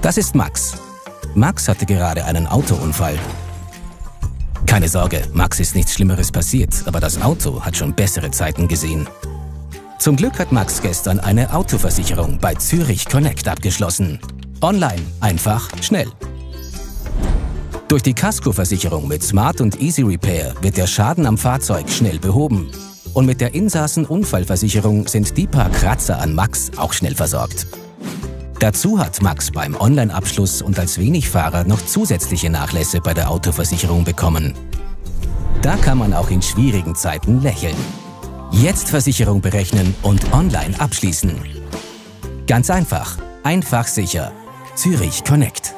Das ist Max. Max hatte gerade einen Autounfall. Keine Sorge, Max ist nichts Schlimmeres passiert, aber das Auto hat schon bessere Zeiten gesehen. Zum Glück hat Max gestern eine Autoversicherung bei Zürich Connect abgeschlossen. Online, einfach, schnell. Durch die Kaskoversicherung mit Smart und Easy Repair wird der Schaden am Fahrzeug schnell behoben. Und mit der Insassen-Unfallversicherung sind die paar Kratzer an Max auch schnell versorgt. Dazu hat Max beim Online-Abschluss und als Wenigfahrer noch zusätzliche Nachlässe bei der Autoversicherung bekommen. Da kann man auch in schwierigen Zeiten lächeln. Jetzt Versicherung berechnen und online abschließen. Ganz einfach, einfach sicher. Zürich Connect.